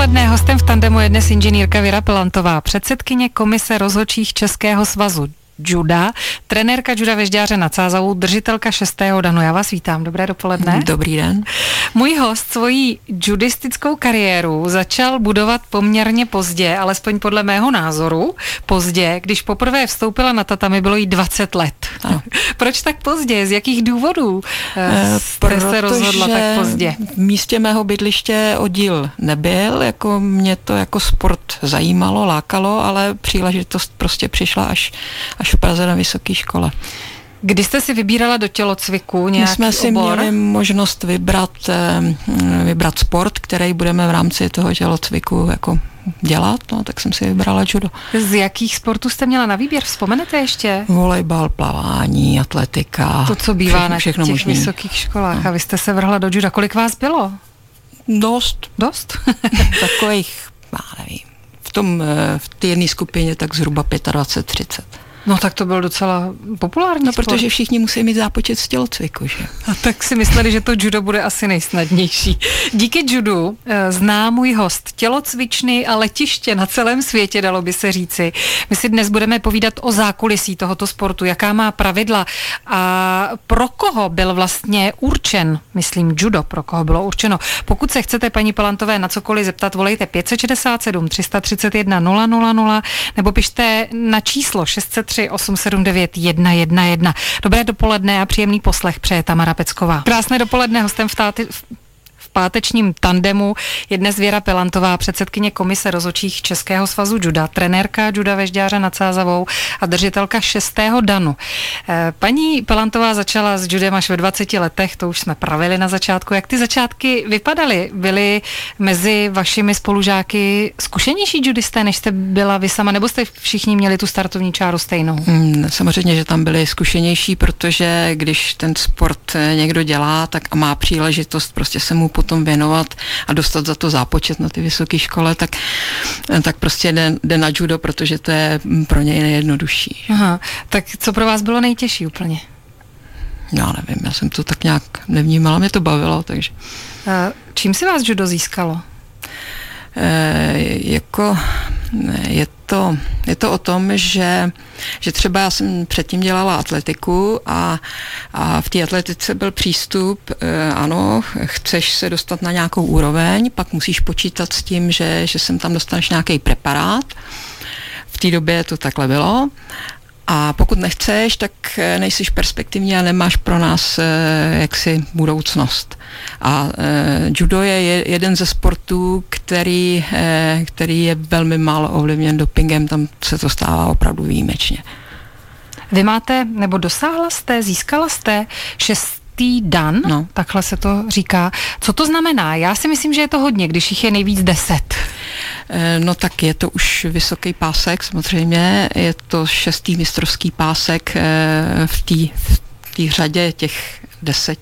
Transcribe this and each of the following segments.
dopoledne. Hostem v tandemu je dnes inženýrka Věra Pilantová, předsedkyně komise rozhodčích Českého svazu juda, trenérka juda Vežďáře nad Sázavou, držitelka 6. danu. Já vás vítám, dobré dopoledne. Dobrý den. Můj host svoji judistickou kariéru začal budovat poměrně pozdě, alespoň podle mého názoru, pozdě, když poprvé vstoupila na tatami, bylo jí 20 let. Ano. Proč tak pozdě? Z jakých důvodů jste se rozhodla tak pozdě? V místě mého bydliště oddíl nebyl, jako mě to jako sport zajímalo, lákalo, ale příležitost prostě přišla až v Praze na vysoké škole. Kdy jste si vybírala do tělocviku nějaký My jsme si obor? měli možnost vybrat sport, který budeme v rámci toho tělocviku jako dělat, no, tak jsem si vybrala judo. Z jakých sportů jste měla na výběr? Vzpomenete ještě? Volejbal, plavání, atletika. To, co bývá na těch možný. vysokých školách. No. A vy jste se vrhla do juda. Kolik vás bylo? Dost? Takových, já nevím, v té jedné skupině tak zhruba 25-30. No tak to byl docela populární sport. Protože všichni musí mít zápočet z tělocviku, že? A tak si mysleli, že to judo bude asi nejsnadnější. Díky judu zná můj host tělocvičny a letiště na celém světě, dalo by se říci. My si dnes budeme povídat o zákulisí tohoto sportu, jaká má pravidla a pro koho byl vlastně určen, myslím judo, pro koho bylo určeno. Pokud se chcete paní Pilantové na cokoliv zeptat, volejte 567 331 000 nebo pište na číslo 603 879 111. Dobré dopoledne a příjemný poslech přeje Tamara Pecková. Krásné dopoledne, hostem v pátečním tandemu je dnes Věra Pilantová, předsedkyně komise rozhodčích Českého svazu juda, trenérka juda Vežďáře nad Sázavou a držitelka 6. danu. Paní Pilantová začala s judem až ve 20 letech, to už jsme pravili na začátku. Jak ty začátky vypadaly? Byly mezi vašimi spolužáky zkušenější judisté, než jste byla vy sama, nebo jste všichni měli tu startovní čáru stejnou? Samozřejmě, že tam byli zkušenější, protože když ten sport někdo dělá, tak a má příležitost prostě se mu potom věnovat a dostat za to zápočet na ty vysoké škole, tak prostě jde na judo, protože to je pro něj nejjednodušší. Aha, tak co pro vás bylo nejtěžší úplně? Já nevím, já jsem to tak nějak nevnímala, mě to bavilo, takže. Čím si vás judo získalo? Je to o tom, že třeba já jsem předtím dělala atletiku a v té atletice byl přístup, ano, chceš se dostat na nějakou úroveň, pak musíš počítat s tím, že sem tam dostaneš nějaký preparát. V té době to takhle bylo. A pokud nechceš, tak nejsiš perspektivní a nemáš pro nás jaksi budoucnost. A judo je jeden ze sportů, který je velmi málo ovlivněn dopingem, tam se to stává opravdu výjimečně. Vy máte, nebo získala jste 6. dan, no. Takhle se to říká. Co to znamená? Já si myslím, že je to hodně, když jich je nejvíc 10. No tak je to už vysoký pásek, samozřejmě, je to 6. mistrovský pásek v té řadě těch 10,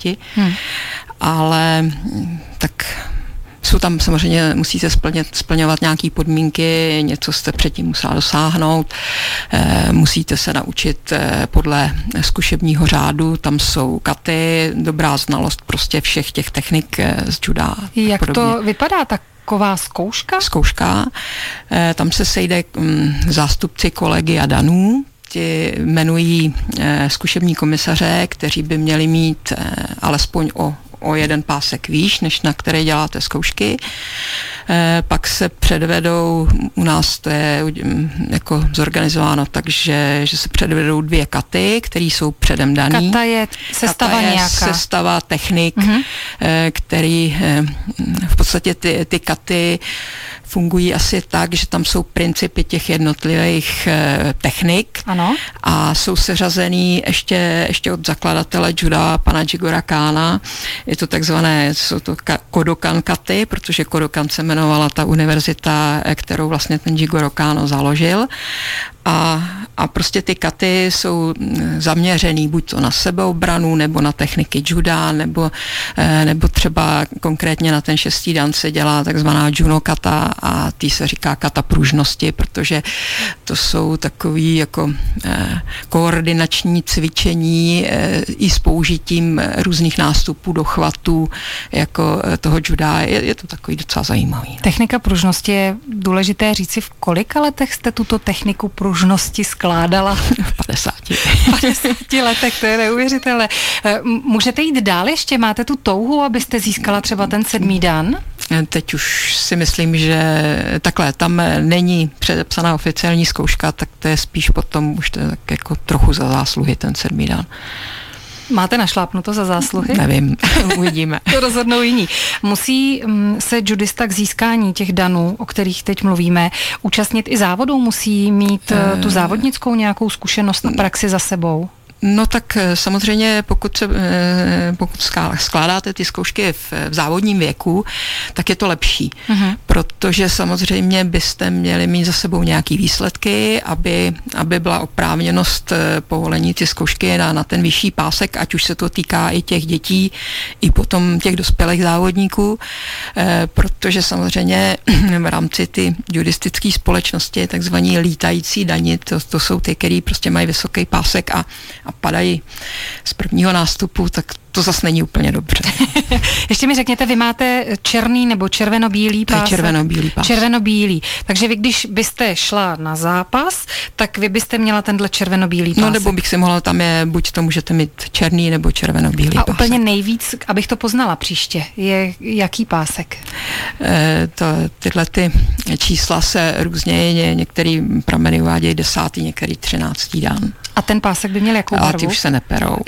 ale tak jsou tam samozřejmě, musíte splňovat nějaké podmínky, něco jste předtím musela dosáhnout, musíte se naučit podle zkušebního řádu, tam jsou katy, dobrá znalost prostě všech těch technik z juda. Jak to vypadá taková zkouška? Zkouška, tam se sejde zástupci kolegy a danů, ti jmenují zkušební komisaře, kteří by měli mít alespoň o jeden pásek výš, než na které děláte zkoušky. Pak se předvedou, u nás to je jako zorganizováno, takže že se předvedou 2 katy, které jsou předem daný. Kata je sestava nějaká. Sestava technik, který v podstatě ty katy fungují asi tak, že tam jsou principy těch jednotlivých technik. Ano. A jsou seřazený ještě od zakladatele juda, pana Jigora Kána. Je to jsou to Kodokan katy, protože Kodokan se jmenovala ta univerzita, kterou vlastně ten Jigoro Káno založil. A prostě ty katy jsou zaměřený buď to na sebeobranu, nebo na techniky juda, nebo třeba konkrétně na ten 6. dan se dělá takzvaná juno kata a tý se říká kata pružnosti, protože to jsou takový jako koordinační cvičení i s použitím různých nástupů do chvatů jako toho juda. Je to takový docela zajímavý. Technika pružnosti je důležité říci, v kolika letech jste tuto techniku pružnosti skládala? V 50. 50 letech, to je neuvěřitelné. Můžete jít dál ještě? Máte tu touhu, abyste získala třeba ten 7. dan? Teď už si myslím, že takhle, tam není předepsaná oficiální zkouška, tak to je spíš potom už to je tak jako trochu za zásluhy ten 7. dan. Máte našlápnuto za zásluhy? Nevím, uvidíme. To rozhodnou jiní. Musí se judista k získání těch danů, o kterých teď mluvíme, účastnit i závodů? Musí mít tu závodnickou nějakou zkušenost a praxi za sebou? No tak samozřejmě, pokud skládáte ty zkoušky v závodním věku, tak je to lepší, protože samozřejmě byste měli mít za sebou nějaký výsledky, aby byla oprávněnost povolení ty zkoušky na ten vyšší pásek, ať už se to týká i těch dětí, i potom těch dospělých závodníků, protože samozřejmě v rámci ty judistické společnosti takzvaní lítající dani, to jsou ty, který prostě mají vysoký pásek a padají z prvního nástupu, tak to zase není úplně dobře. Ještě mi řekněte, vy máte černý nebo červenobílý pásek? Červenobílý pásek. Červenobílý. Takže vy, když byste šla na zápas, tak vy byste měla tenhle červenobílý pásek. No nebo bych si mohla, tam je, buď to můžete mít černý nebo červenobílý pásek. A úplně nejvíc, abych to poznala příště, je jaký pásek? Tyhle ty čísla se různě, některý prameny uvádějí 10., některý 13. dan. A ten pásek by měl jakou barvu? A ty už se neperou.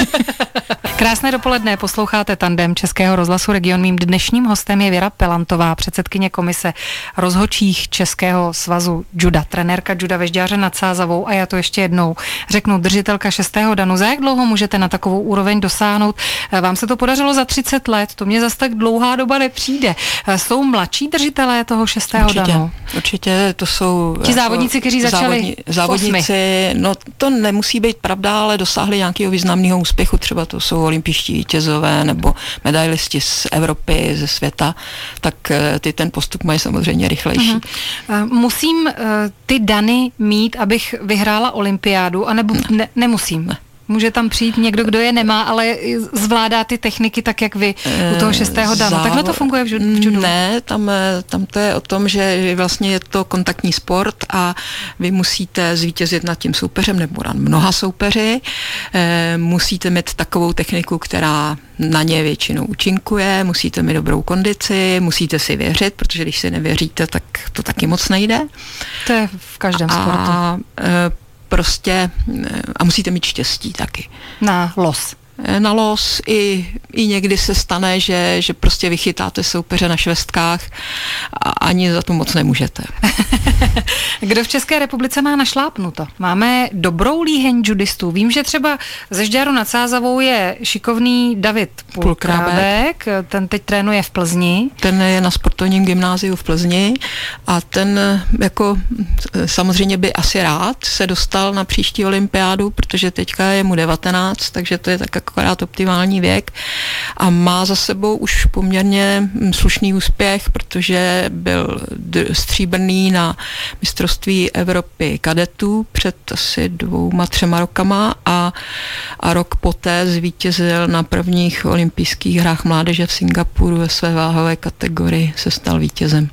Krásné dopoledne, posloucháte Tandem Českého rozhlasu Region. Mým dnešním hostem je Věra Pelantová, předsedkyně komise rozhodčích Českého svazu juda, trenérka juda ve Žďáře nad Sázavou a já to ještě jednou řeknu, držitelka 6. danu. Za jak dlouho můžete na takovou úroveň dosáhnout? Vám se to podařilo za 30 let, to mě zas tak dlouhá doba nepřijde. Jsou mladší držitelé toho 6. danu? Určitě, to jsou ti závodníci, kteří začali závodníci, no to nemusí být pravda, ale dosáhli nějakého významného úspěchu, třeba to jsou olympijští vítězové nebo medailisti z Evropy, ze světa, tak ty ten postup mají samozřejmě rychlejší. Musím ty dany mít, abych vyhrála olympiádu, anebo nemusím? Ne. Může tam přijít někdo, kdo je nemá, ale zvládá ty techniky tak, jak vy u toho 6. danu. Takhle to funguje v judu? Ne, tam to je o tom, že vlastně je to kontaktní sport a vy musíte zvítězit nad tím soupeřem nebo nad mnoha soupeři. Musíte mít takovou techniku, která na ně většinou účinkuje, musíte mít dobrou kondici, musíte si věřit, protože když si nevěříte, tak to taky moc nejde. To je v každém sportu. Prostě a musíte mít štěstí taky. Na los. Na los i někdy se stane, že prostě vychytáte soupeře na švestkách a ani za to moc nemůžete. Kdo v České republice má našlápnuto? Máme dobrou líheň judistů. Vím, že třeba ze Žďáru nad Sázavou je šikovný David Pulkrábek, ten teď trénuje v Plzni. Ten je na sportovním gymnáziu v Plzni a ten jako samozřejmě by asi rád se dostal na příští olympiádu, protože teďka je mu 19, takže to je tak akorát optimální věk a má za sebou už poměrně slušný úspěch, protože byl stříbrný na mistrovství Evropy kadetů před asi 2-3 rokama a rok poté zvítězil na prvních olympijských hrách mládeže v Singapuru ve své váhové kategorii, se stal vítězem.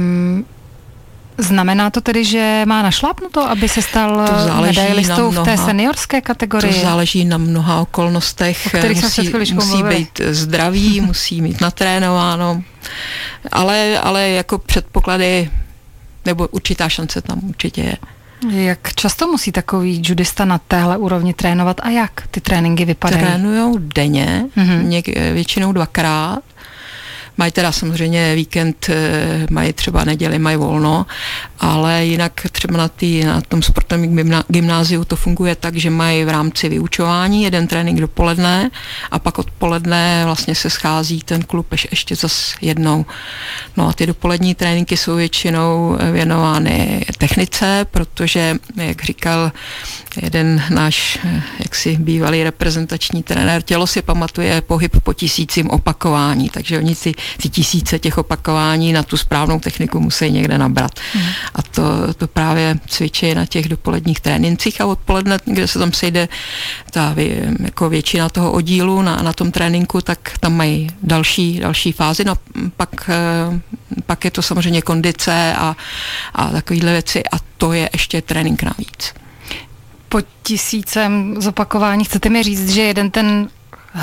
Znamená to tedy, že má našlápnuto, aby se stal medailistou v té seniorské kategorii? To záleží na mnoha okolnostech. Musí být zdravý, musí mít natrénováno, ale jako předpoklady nebo určitá šance tam určitě je. Jak často musí takový judista na téhle úrovni trénovat a jak ty tréninky vypadají? Trénujou denně, většinou 2krát. Mají teda samozřejmě víkend, mají třeba neděli, mají volno, ale jinak třeba na tom sportovním gymnáziu to funguje tak, že mají v rámci vyučování jeden trénink dopoledne a pak odpoledne vlastně se schází ten klub ještě zas jednou. No a ty dopolední tréninky jsou většinou věnovány technice, protože, jak říkal jeden náš jaksi bývalý reprezentační trenér, tělo si pamatuje pohyb po 1000 opakování, takže oni ty 1000 těch opakování na tu správnou techniku musí někde nabrat. A to právě cvičí na těch dopoledních trénincích a odpoledne, kde se tam sejde ta jako většina toho oddílu na tom tréninku, tak tam mají další fázi. No pak je to samozřejmě kondice a takovýhle věci a to je ještě trénink navíc. Po 1000 zopakování chcete mi říct, že jeden ten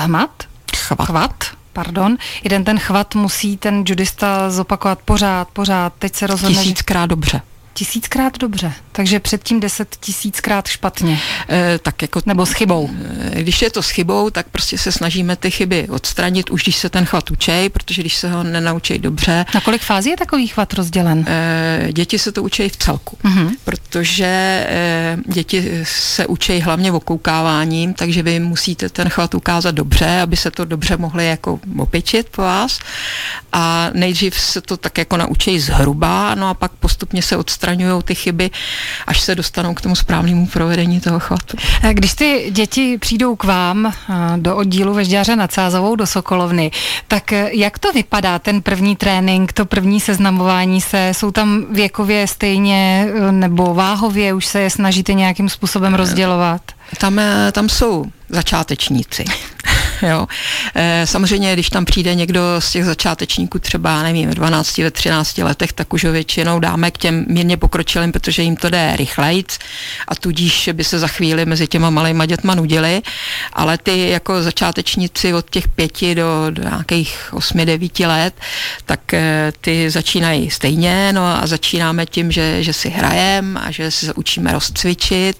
jeden ten chvat musí ten judista zopakovat pořád, teď se rozhodne... 1000krát dobře. 1000krát dobře, takže předtím 10 000krát špatně. Tak jako, nebo s chybou. Když je to s chybou, tak prostě se snažíme ty chyby odstranit, už když se ten chvat učí, protože když se ho nenaučí dobře. Na kolik fází je takový chvat rozdělen? Děti se to učí v celku, protože děti se učí hlavně okoukáváním, takže vy musíte ten chvat ukázat dobře, aby se to dobře mohli jako opěčit po vás a nejdřív se to tak jako naučí zhruba, no a pak postupně se odstraňují ty chyby, až se dostanou k tomu správnému provedení toho chvatu. Když ty děti přijdou k vám do oddílu ve Žďáře nad Sázavou do Sokolovny, tak jak to vypadá ten první trénink, to první seznamování se? Jsou tam věkově stejně nebo váhově, už se je snažíte nějakým způsobem rozdělovat? Tam jsou začátečníci. Jo. Samozřejmě, když tam přijde někdo z těch začátečníků třeba, nevím, v 12, ve 13 letech, tak už ho většinou dáme k těm mírně pokročilým, protože jim to jde rychlejc a tudíž by se za chvíli mezi těma malejma dětma nudili, ale ty jako začátečníci od těch 5 do nějakých 8-9 let, tak ty začínají stejně, no a začínáme tím, že si hrajeme a že se učíme rozcvičit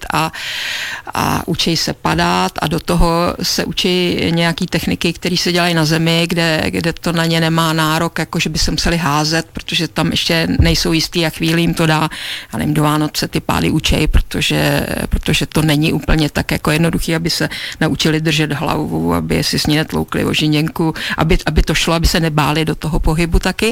a učí se padat a do toho se učí nějaký techniky, které se dělají na zemi, kde to na ně nemá nárok, jako že by se museli házet, protože tam ještě nejsou jistý a chvíli jim to dá, ale jim do Vánoce ty pády učej, protože to není úplně tak jako jednoduchý, aby se naučili držet hlavu, aby si s ní netloukli o žiněnku, aby to šlo, aby se nebáli do toho pohybu taky.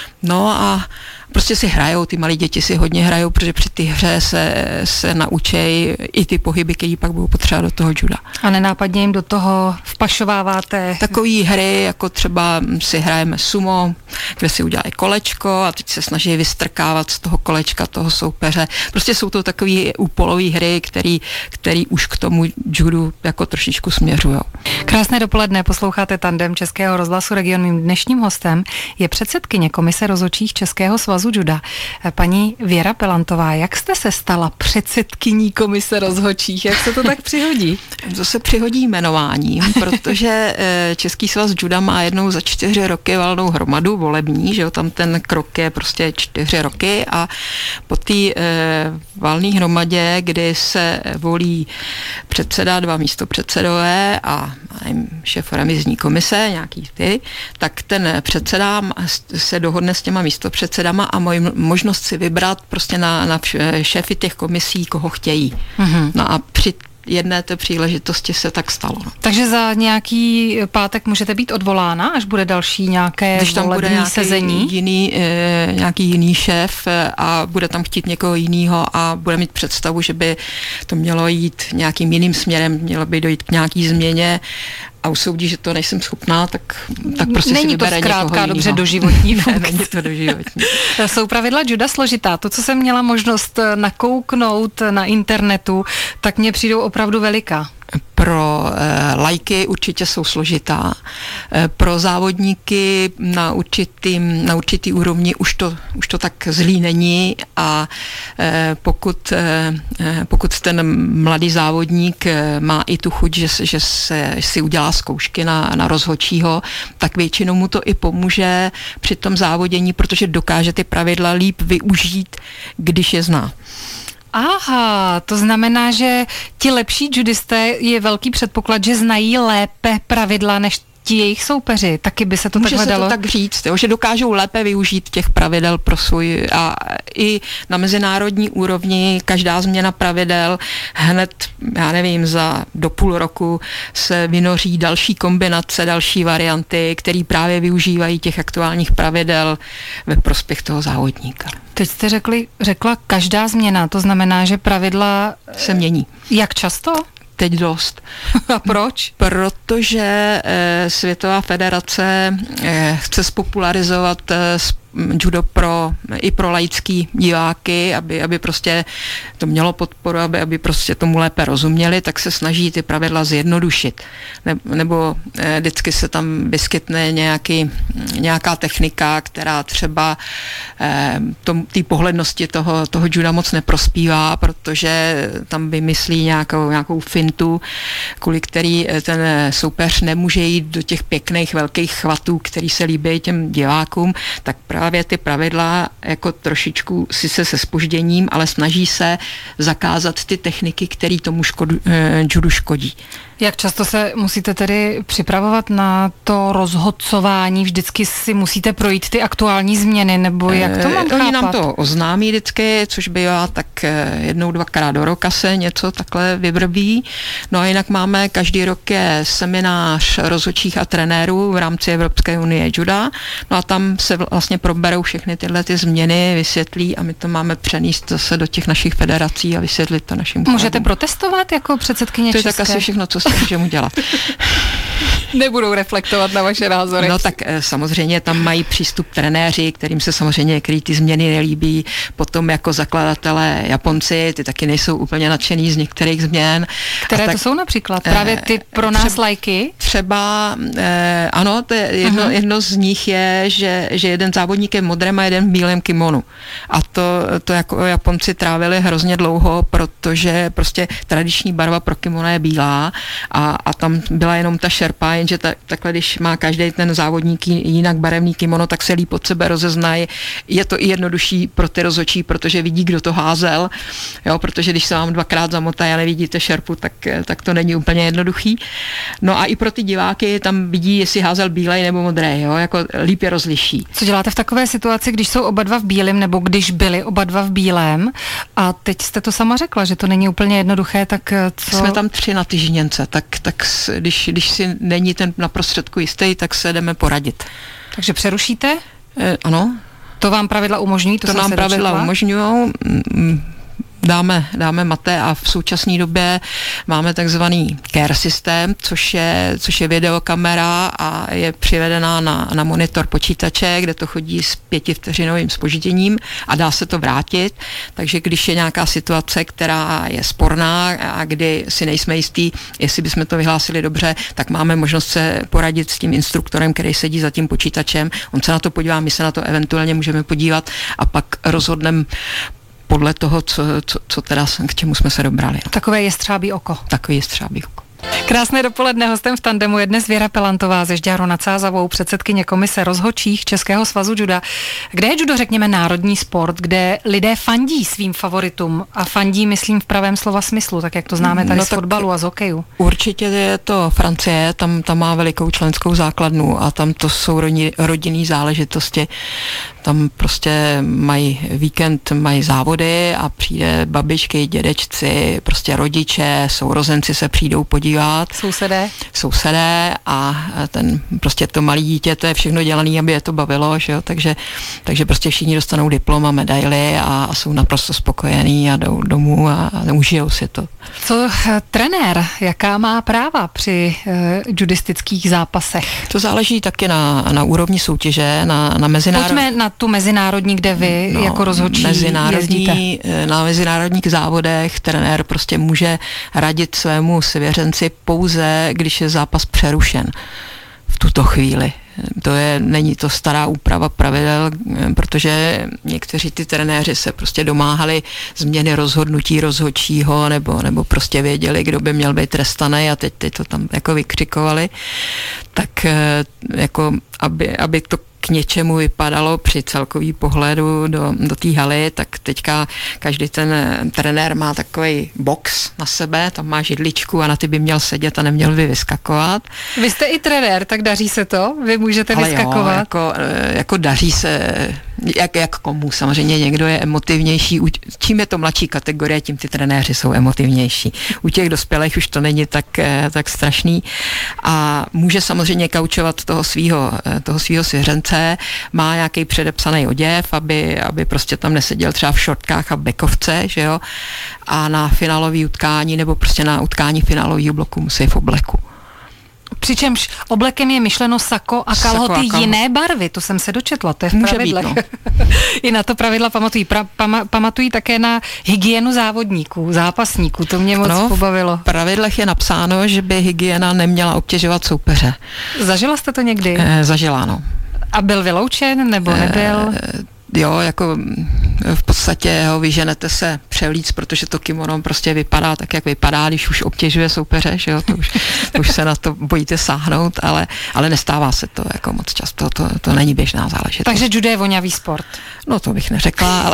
No a prostě si hrajou, ty malí děti si hodně hrajou, protože při té hře se naučí i ty pohyby, které pak budou potřeba do toho juda. A nenápadně jim do toho vpašováváte? Takový hry, jako třeba si hrajeme sumo, kde si udělají kolečko a teď se snaží vystrkávat z toho kolečka toho soupeře. Prostě jsou to takový úpolové hry, který už k tomu judu jako trošičku směřují. Krásné dopoledne, posloucháte Tandem Českého rozhlasu Region. Mým dnešním hostem je předsedkyně Komise rozhodčích Českého svazu juda, paní Věra Pelantová. Jak jste se stala předsedkyní Komise rozhodčích? Jak se to tak přihodí? To se přihodí jmenováním, protože Český svaz juda má jednou za 4 roky valnou hromadu volební, že jo, tam ten krok je prostě 4 roky a po té valné hromadě, kdy se volí předseda, 2 místopředsedové a šéf revizní komise, nějaký tak ten předseda se dohodne s těma místopředsedama a možnost si vybrat prostě na šéfy těch komisí, koho chtějí. No a při jedné té příležitosti se tak stalo. Takže za nějaký pátek můžete být odvolána, až bude další nějaké volební sezení? Nějaký jiný šéf a bude tam chtít někoho jiného a bude mít představu, že by to mělo jít nějakým jiným směrem, mělo by dojít k nějaký změně a usoudí, že to nejsem schopná, tak prostě si vybere někoho jiného. Není to zkrátka dobře doživotní funkce. Není to doživotní. Jsou pravidla juda složitá. To, co jsem měla možnost nakouknout na internetu, tak mně přijdou opravdu veliká. Pro laiky určitě jsou složitá. Pro závodníky na určitý úrovni už to tak zlý není a pokud ten mladý závodník má i tu chuť, že si udělá zkoušky na rozhodčího, tak většinou mu to i pomůže při tom závodění, protože dokáže ty pravidla líp využít, když je zná. Aha, to znamená, že ti lepší judisté je velký předpoklad, že znají lépe pravidla než ti jejich soupeři, taky by se to Může takhle se dalo? to tak říct, jo, že dokážou lépe využít těch pravidel pro svůj a i na mezinárodní úrovni každá změna pravidel hned, já nevím, do půl roku se vynoří další kombinace, další varianty, které právě využívají těch aktuálních pravidel ve prospěch toho závodníka. Teď jste řekla každá změna, to znamená, že pravidla se mění. Jak často? Teď dost. A proč? Protože Světová federace chce spopularizovat judo i pro laický diváky, aby prostě to mělo podporu, aby prostě tomu lépe rozuměli, tak se snaží ty pravidla zjednodušit. Nebo vždycky se tam vyskytne nějaká technika, která třeba té pohlednosti toho juda moc neprospívá, protože tam vymyslí nějakou fintu, kvůli který ten soupeř nemůže jít do těch pěkných velkých chvatů, který se líbí těm divákům, tak právě ty pravidla jako trošičku sice se zpožděním, ale snaží se zakázat ty techniky, které tomu judu škodí. Jak často se musíte tedy připravovat na to rozhodcování? Vždycky si musíte projít ty aktuální změny, nebo jak to mám chápat? Oni nám to oznámí vždycky, což bývá tak 1-2krát do roka se něco takhle vyvrbí. No a jinak máme každý rok je seminář rozhodčích a trenérů v rámci Evropské unie juda. No a tam se vlastně proberou všechny tyhle ty změny, vysvětlí a my to máme přenést zase do těch našich federací a vysvětlit to našim kolegům. Můžete protestovat jako předsedkyně české? To je české? tak asi všechno, co můžeme dělat. Nebudou reflektovat na vaše názory. No tak samozřejmě tam mají přístup trenéři, kterým se samozřejmě některé ty změny nelíbí. Potom jako zakladatelé Japonci, ty taky nejsou úplně nadšený z některých změn. Které to jsou například? Právě ty pro nás lajky? Třeba, ano, to je jedno z nich je, že jeden závodník je v modrém a jeden v bílém kimonu. A to jako Japonci trávili hrozně dlouho, protože prostě tradiční barva pro kimono je bílá a tam byla jenom ta šerpa, jenže takhle, když má každý ten závodník jinak barevný kimono, tak se líp od sebe rozeznají. Je to i jednodušší pro ty rozhodčí, protože vidí, kdo to házel, jo, protože když se vám dvakrát zamotají a nevidíte šerpu, tak to není úplně jednoduchý. No a i pro ty diváky tam vidí, jestli házel bílej nebo modrý, jo, jako líp je rozliší. Co děláte v takové situaci, když jsou oba dva v bílém, nebo když byli oba dva v bílém? A teď jste to sama řekla, že to není úplně jednoduché, tak co? Jsme tam 3 na tyžněnce, tak když si není ten na prostředku jistý, tak se jdeme poradit. Takže přerušíte? Ano. To vám pravidla umožňují? To nám pravidla umožňují. Dáme mate a v současné době máme takzvaný care systém, což je videokamera a je přivedená na monitor počítače, kde to chodí s 5vteřinovým zpožděním a dá se to vrátit. Takže když je nějaká situace, která je sporná a kdy si nejsme jistí, jestli bychom to vyhlásili dobře, tak máme možnost se poradit s tím instruktorem, který sedí za tím počítačem. On se na to podívá, my se na to eventuálně můžeme podívat a pak rozhodneme podle toho, co teda k čemu jsme se dobrali. Takové jestřábí oko. Takový jestřábí oko. Krásné dopoledne, hostem v tandemu je dnes Věra Pelantová ze Žďáru nad Sázavou, předsedkyně komise rozhodčích Českého svazu juda. Kde je judo, řekněme, národní sport, kde lidé fandí svým favoritům a fandí, myslím, v pravém slova smyslu, tak jak to známe tady z fotbalu a z hokeju? Určitě je to Francie, tam má velikou členskou základnu a tam to jsou rodinné záležitosti. Tam prostě mají víkend, mají závody a přijde babičky, dědečci, prostě rodiče, sourozenci se přijdou podívat. Sousedé a prostě to malé dítě, to je všechno dělané, aby je to bavilo, že jo? Takže prostě všichni dostanou diplom a medaily a jsou naprosto spokojení a jdou domů a užijou si to. Co trenér, jaká má práva při judistických zápasech? To záleží taky na úrovni soutěže, na mezinárodní. Pojďme na tu mezinárodní, kde vy jako rozhodčí jezdíte. Na mezinárodních závodech trenér prostě může radit svému svěřenci pouze, když je zápas přerušen v tuto chvíli. Není to stará úprava pravidel, protože někteří ty trenéři se prostě domáhali změny rozhodnutí rozhodčího nebo prostě věděli, kdo by měl být trestaný a teď to tam jako vykřikovali. Tak jako aby to k něčemu vypadalo při celkový pohledu do té haly, tak teďka každý ten trenér má takový box na sebe, tam má židličku a na ty by měl sedět a neměl by vyskakovat. Vy jste i trenér, tak daří se to? Vy můžete vyskakovat? Jo, jako daří se, jak komu. Samozřejmě někdo je emotivnější. Čím je to mladší kategorie, tím ty trenéři jsou emotivnější. U těch dospělých už to není tak strašný. A může samozřejmě kaučovat toho svýho svěřence, má nějaký předepsaný oděv, aby prostě tam neseděl třeba v šortkách a bekovce, že jo? A na finálový utkání nebo prostě na utkání finálového bloku musí v obleku. Přičemž oblekem je myšleno sako a kalhoty jiné barvy, to jsem se dočetla, to je v pravidlech. Být, I na to pravidla pamatují. Pamatují také na hygienu závodníků, zápasníků, to mě moc pobavilo. V pravidlech je napsáno, že by hygiena neměla obtěžovat soupeře. Zažila jste to někdy? Zažila, no. A byl vyloučen, nebo nebyl? Jo, jako v podstatě ho vyženete se převlíc, protože to kimono prostě vypadá tak, jak vypadá, když už obtěžuje soupeře, že jo, to už se na to bojíte sáhnout, ale nestává se to jako moc často, to není běžná záležitost. Takže judo je voňavý sport. No to bych neřekla,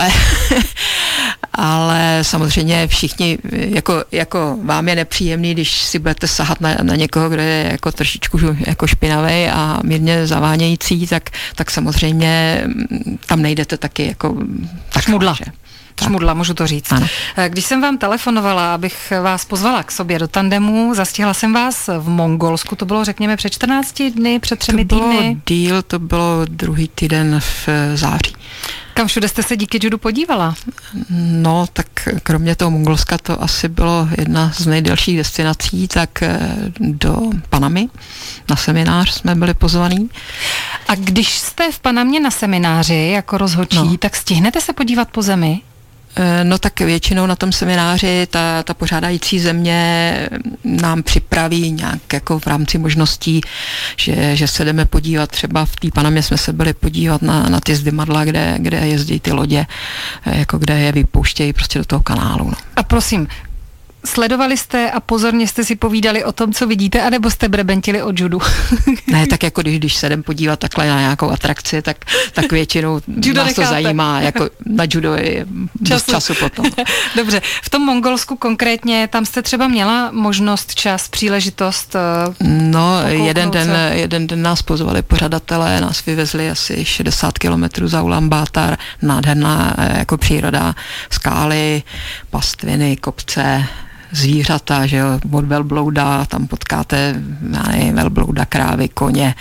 ale samozřejmě všichni, jako vám je nepříjemný, když si budete sahat na někoho, kdo je jako trošičku jako špinavý a mírně zavánějící, tak samozřejmě tam nejdete taky jako šmudla. Šmudla, můžu to říct. Ano. Když jsem vám telefonovala, abych vás pozvala k sobě do tandemu, zastihla jsem vás v Mongolsku, to bylo řekněme před 14 dny, před 3 týdny. To bylo díl, to bylo druhý týden v září. Kam všude jste se díky judu podívala? No, tak kromě toho Mongolska to asi bylo jedna z nejdelších destinací, tak do Panamy na seminář jsme byli pozvaní. A když jste v Panamě na semináři jako rozhodčí, tak stihnete se podívat po zemi? No tak většinou na tom semináři ta pořádající země nám připraví nějak jako v rámci možností, že se jdeme podívat, třeba v té Panamě jsme se byli podívat na ty zdymadla, kde jezdí ty lodě, jako kde je vypouštějí prostě do toho kanálu. No. A prosím, sledovali jste a pozorně jste si povídali o tom, co vidíte, anebo jste brebentili o judu? Ne, tak jako když se jdem podívat takhle na nějakou atrakci, tak většinou nás to zajímá, jako na judo je dost času potom. Dobře, v tom Mongolsku konkrétně, tam jste třeba měla možnost, čas, příležitost? No, jeden den nás pozvali pořadatelé, nás vyvezli asi 60 kilometrů za Ulaanbaatar, nádherná jako příroda, skály, pastviny, kopce, zvířata, že jo, od velblouda, tam potkáte, velblouda, krávy, koně,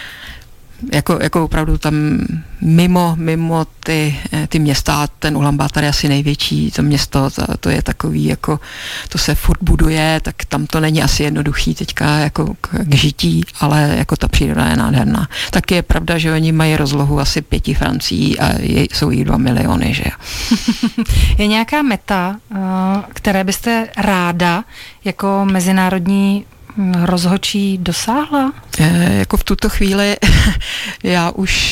jako opravdu tam mimo ty města, ten Ulaanbaatar je asi největší, to město, to je takový, jako to se furt buduje, tak tam to není asi jednoduchý teďka jako k žití, ale jako ta příroda je nádherná. Tak je pravda, že oni mají rozlohu asi 5 Francií a jsou jí 2 miliony, že jo. Je nějaká meta, které byste ráda jako mezinárodní rozhodčí dosáhla? Jako v tuto chvíli já už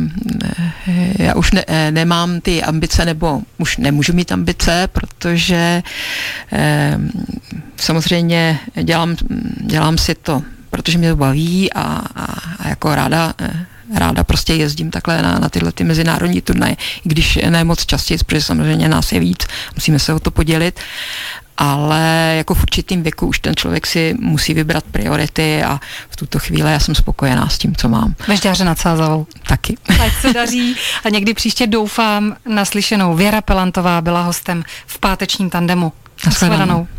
nemám ty ambice, nebo už nemůžu mít ambice, protože samozřejmě dělám si to, protože mě to baví a jako ráda prostě jezdím takhle na tyhle ty mezinárodní turnaje, i když ne moc častěji, protože samozřejmě nás je víc, musíme se o to podělit, ale jako v určitým věku už ten člověk si musí vybrat priority a v tuto chvíli já jsem spokojená s tím, co mám. Vežďáře nad Sázavou. Taky. Ať se daří a někdy příště doufám naslyšenou. Věra Pelantová byla hostem v pátečním tandemu. Nashledanou.